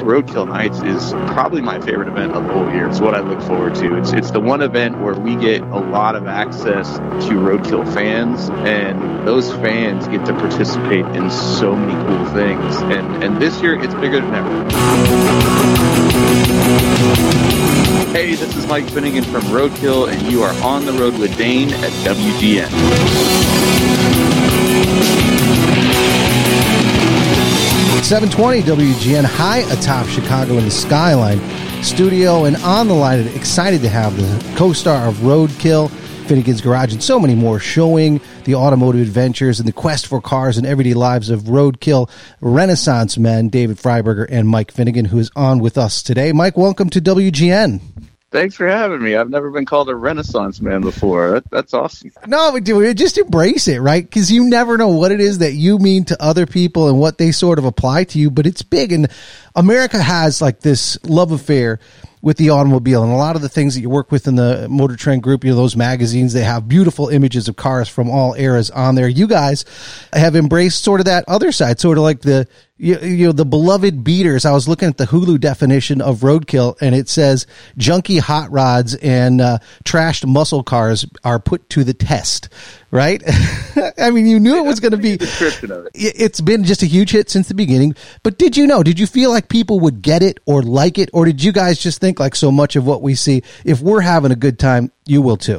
Roadkill Nights is probably my favorite event of the whole year. It's what I look forward to. It's the one event where we get a lot of access to Roadkill fans, and those fans get to participate in so many cool things. And this year, it's bigger than ever. Hey, this is Mike Finnegan from Roadkill, and you are on the road with Dane at WGN. 720 WGN, high atop Chicago in the Skyline studio, and on the line, excited to have the co-star of Roadkill, Finnegan's Garage, and so many more, showing the automotive adventures and the quest for cars and everyday lives of Roadkill Renaissance men, David Freiberger and Mike Finnegan, who is on with us today. Mike, welcome to WGN. Thanks for having me. I've never been called a Renaissance man before. That's awesome. No, we do. Just embrace it, right? Because you never know what it is that you mean to other people and what they sort of apply to you, but it's big. And America has like this love affair with the automobile, and a lot of the things that you work with in the Motor Trend Group, you know, those magazines, they have beautiful images of cars from all eras on there. You guys have embraced sort of that other side, sort of like the, you know, the beloved beaters. I was looking at the Hulu definition of Roadkill, and it says junky hot rods and trashed muscle cars are put to the test, right? I mean, you knew it was going to be. Description of it. It's been just a huge hit since the beginning. But did you feel like people would get it or like it, or did you guys just think like so much of what we see, if we're having a good time, you will too?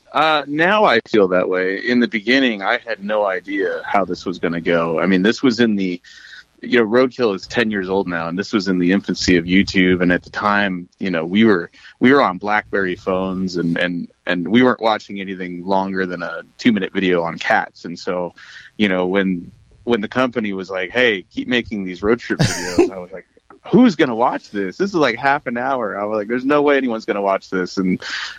Now I feel that way. In the beginning, I had no idea how this was going to go. I mean, this was in the, you know, Roadkill is 10 years old now, and this was in the infancy of YouTube. And at the time, you know, we were on BlackBerry phones, and we weren't watching anything longer than a 2-minute video on cats. And so, you know, when the company was like, hey, keep making these road trip videos, I was like, who's going to watch this? This is like half an hour. I was like, there's no way anyone's going to watch this. And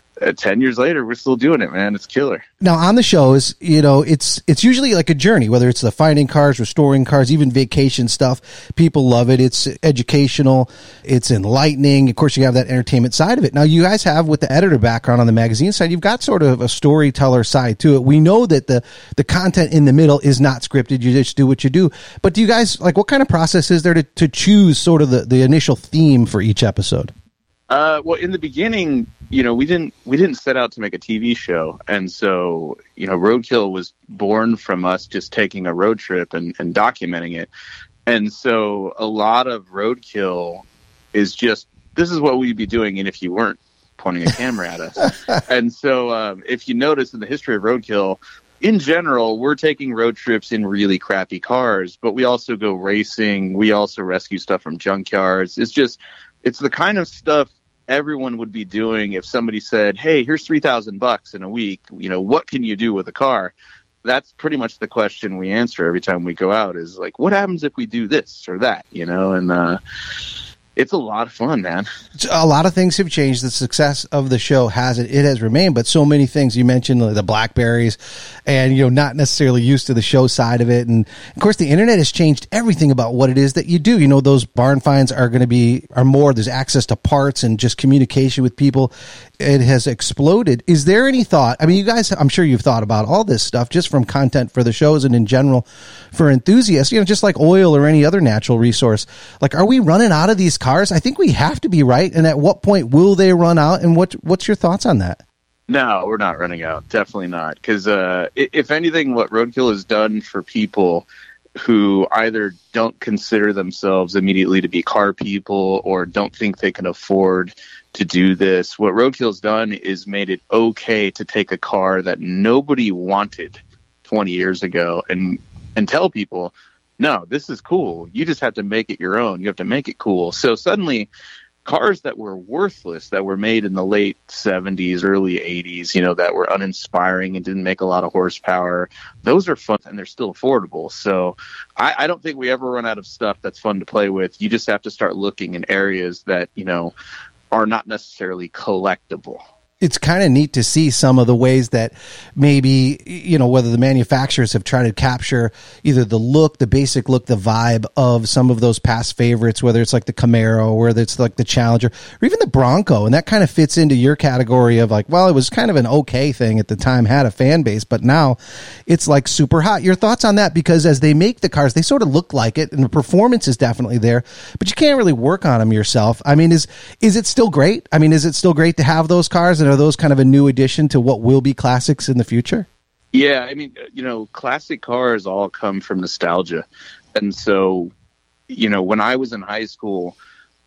10 years later, we're still doing it, man. It's killer. Now, on the shows, you know, it's usually like a journey, whether it's the finding cars, restoring cars, even vacation stuff. People love it. It's educational. It's enlightening. Of course, you have that entertainment side of it. Now, you guys have, with the editor background on the magazine side, you've got sort of a storyteller side to it. We know that the content in the middle is not scripted. You just do what you do. But do you guys, like, what kind of process is there to choose sort of the initial theme for each episode? Well, in the beginning, you know, we didn't set out to make a TV show. And so, you know, Roadkill was born from us just taking a road trip and documenting it. And so a lot of Roadkill is just, this is what we'd be doing. And if you weren't pointing a camera at us. And so if you notice in the history of Roadkill, in general, we're taking road trips in really crappy cars, but we also go racing. We also rescue stuff from junkyards. It's the kind of stuff everyone would be doing if somebody said, hey, here's $3,000 in a week. You know, what can you do with a car? That's pretty much the question we answer every time we go out, is like, what happens if we do this or that, you know? And it's a lot of fun, man. A lot of things have changed. The success of the show it has remained, but so many things. You mentioned the Blackberries, and, you know, not necessarily used to the show side of it. And of course, the internet has changed everything about what it is that you do. You know, those barn finds are more. There's access to parts and just communication with people. It has exploded. Is there any thought? I mean, you guys, I'm sure you've thought about all this stuff just from content for the shows and in general for enthusiasts, you know, just like oil or any other natural resource. Like, are we running out of these cars? I think we have to be, right? And at what point will they run out? And what's your thoughts on that? No, we're not running out. Definitely not. Because if anything, what Roadkill has done for people who either don't consider themselves immediately to be car people or don't think they can afford to do this, what Roadkill's done is made it okay to take a car that nobody wanted 20 years ago and tell people, no, this is cool. You just have to make it your own. You have to make it cool. So suddenly, cars that were worthless, that were made in the late 70s, early 80s, you know, that were uninspiring and didn't make a lot of horsepower, those are fun and they're still affordable. So I don't think we ever run out of stuff that's fun to play with. You just have to start looking in areas that, you know, are not necessarily collectible. it's kind of neat to see some of the ways that maybe, you know, whether the manufacturers have tried to capture either the look, the basic look, the vibe of some of those past favorites, whether it's like the Camaro, or whether it's like the Challenger, or even the Bronco. And that kind of fits into your category of like, well, it was kind of an okay thing at the time, had a fan base, but now it's like super hot. Your thoughts on that? Because as they make the cars, they sort of look like it, and the performance is definitely there, but you can't really work on them yourself. I mean, is it still great? I mean, is it still great to have those cars? And are those kind of a new addition to what will be classics in the future? Yeah, I mean, you know, classic cars all come from nostalgia. And so, you know, when I was in high school,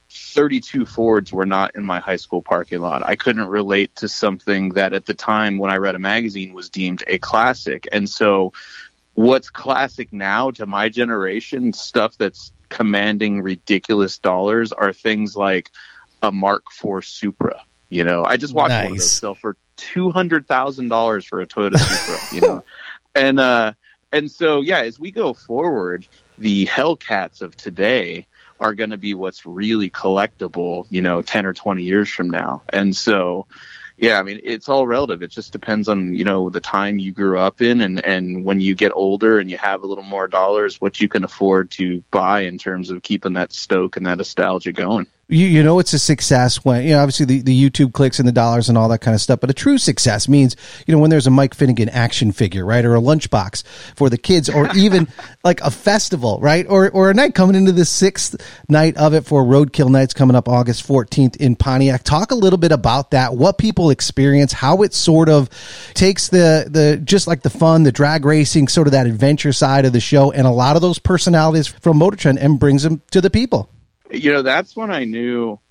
32 Fords were not in my high school parking lot. I couldn't relate to something that at the time when I read a magazine was deemed a classic. And so what's classic now to my generation, stuff that's commanding ridiculous dollars, are things like a Mark IV Supra. You know, I just watched one of those sell for $200,000 for a Toyota Supra, you know. And so, yeah, as we go forward, the Hellcats of today are going to be what's really collectible, you know, 10 or 20 years from now. And so, yeah, I mean, it's all relative. It just depends on, you know, the time you grew up in, and when you get older and you have a little more dollars, what you can afford to buy in terms of keeping that stoke and that nostalgia going. You know, it's a success when, you know, obviously the YouTube clicks and the dollars and all that kind of stuff, but a true success means, you know, when there's a Mike Finnegan action figure, right? Or a lunchbox for the kids, or even like a festival, right? Or a night coming into the 6th night of it for Roadkill Nights coming up August 14th in Pontiac. Talk a little bit about that, what people experience, how it sort of takes the just like the fun, the drag racing, sort of that adventure side of the show, and a lot of those personalities from Motor Trend, and brings them to the people. You know, that's when I knew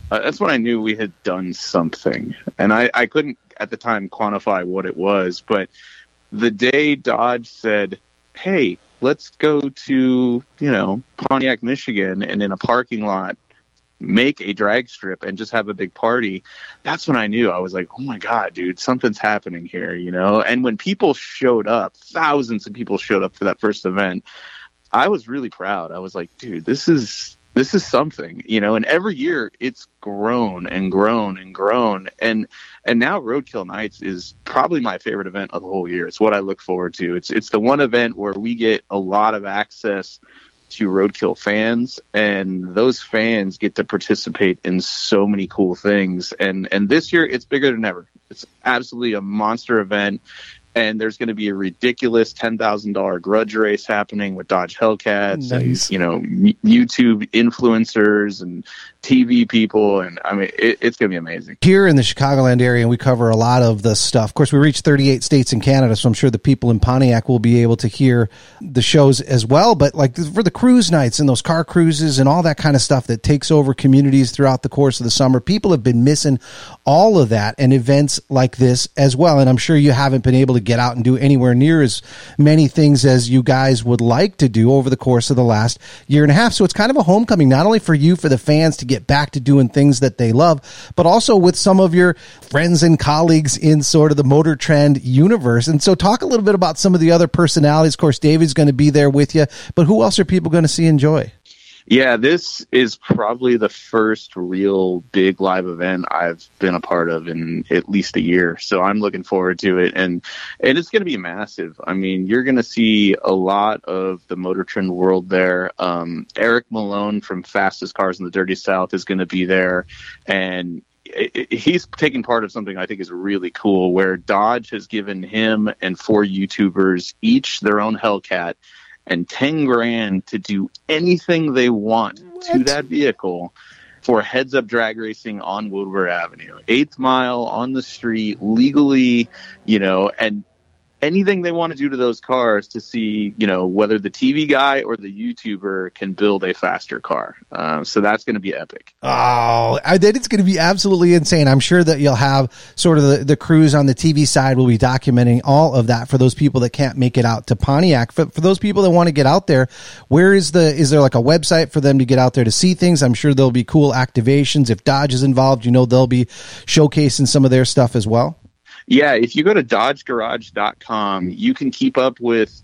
we had done something. And I couldn't at the time quantify what it was, but the day Dodge said, hey, let's go to, you know, Pontiac, Michigan, and in a parking lot make a drag strip and just have a big party, that's when I knew. I was like, oh my God, dude, something's happening here, you know? And when people showed up, thousands of people showed up for that first event, I was really proud. I was like, dude, this is something, you know, and every year it's grown and grown and grown. And now Roadkill Nights is probably my favorite event of the whole year. It's what I look forward to. It's the one event where we get a lot of access to Roadkill fans, and those fans get to participate in so many cool things. And this year it's bigger than ever. It's absolutely a monster event. And there's going to be a ridiculous $10,000 grudge race happening with Dodge Hellcats, nice. And, you know, YouTube influencers and TV people. And I mean, it's going to be amazing. Here in the Chicagoland area, and we cover a lot of the stuff. Of course, we reach 38 states in Canada, so I'm sure the people in Pontiac will be able to hear the shows as well. But like for the cruise nights and those car cruises and all that kind of stuff that takes over communities throughout the course of the summer, people have been missing all of that and events like this as well. And I'm sure you haven't been able to get out and do anywhere near as many things as you guys would like to do over the course of the last year and a half. So it's kind of a homecoming, not only for you, for the fans to get back to doing things that they love, but also with some of your friends and colleagues in sort of the Motor Trend universe. And so talk a little bit about some of the other personalities. Of course, David's going to be there with you, but who else are people going to see and enjoy? Yeah, this is probably the first real big live event I've been a part of in at least a year. So I'm looking forward to it. And it's going to be massive. I mean, you're going to see a lot of the Motor Trend world there. Eric Malone from Fastest Cars in the Dirty South is going to be there. And he's taking part of something I think is really cool, where Dodge has given him and 4 YouTubers each their own Hellcat and $10,000 to do anything they want to that vehicle for Heads Up Drag Racing on Woodward Avenue, 8th Mile, on the street, legally, you know, and anything they want to do to those cars to see, you know, whether the TV guy or the YouTuber can build a faster car. So that's going to be epic. Oh, I think it's going to be absolutely insane. I'm sure that you'll have sort of the crews on the TV side will be documenting all of that for those people that can't make it out to Pontiac. For those people that want to get out there, is there like a website for them to get out there to see things? I'm sure there'll be cool activations. If Dodge is involved, you know, they'll be showcasing some of their stuff as well. Yeah, if you go to dodgegarage.com, you can keep up with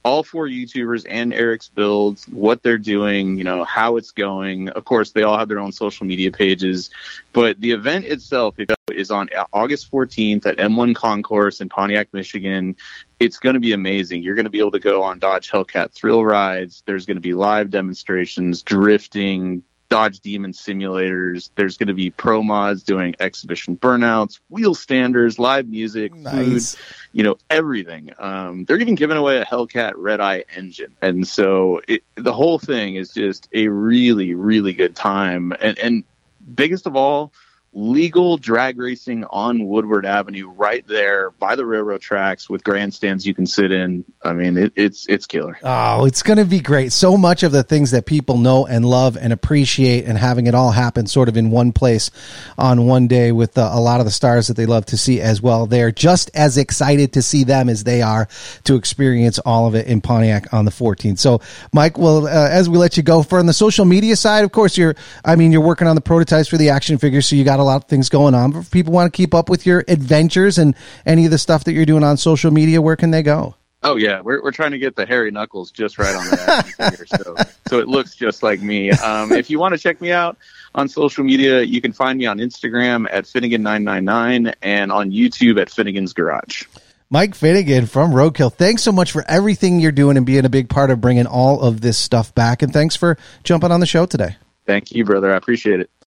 all 4 YouTubers and Eric's builds, what they're doing, how it's going. Of course, they all have their own social media pages, but the event itself is on August 14th at M1 Concourse in Pontiac, Michigan. It's going to be amazing. You're going to be able to go on Dodge Hellcat thrill rides. There's going to be live demonstrations, drifting, Dodge Demon simulators. There's going to be pro mods doing exhibition burnouts, wheel standers, live music, nice. Food, everything. They're even giving away a Hellcat Red Eye engine. And so the whole thing is just a really, really good time. And biggest of all, legal drag racing on Woodward Avenue right there by the railroad tracks with grandstands you can sit in. I mean, it's killer. Oh, it's going to be great. So much of the things that people know and love and appreciate, and having it all happen sort of in one place on one day with a lot of the stars that they love to see as well. They're just as excited to see them as they are to experience all of it in Pontiac on the 14th. So, Mike, well, as we let you go, for on the social media side, of course, you're working on the prototypes for the action figures, so you got a lot of things going on. But if people want to keep up with your adventures and any of the stuff that you're doing on social media, where can they go? Oh yeah, we're trying to get the hairy knuckles just right on the action figure, so it looks just like me. If you want to check me out on social media, you can find me on Instagram at Finnegan999 and on YouTube at Finnegan's Garage. Mike Finnegan from Roadkill, thanks so much for everything you're doing and being a big part of bringing all of this stuff back. And thanks for jumping on the show today. Thank you, brother. I appreciate it.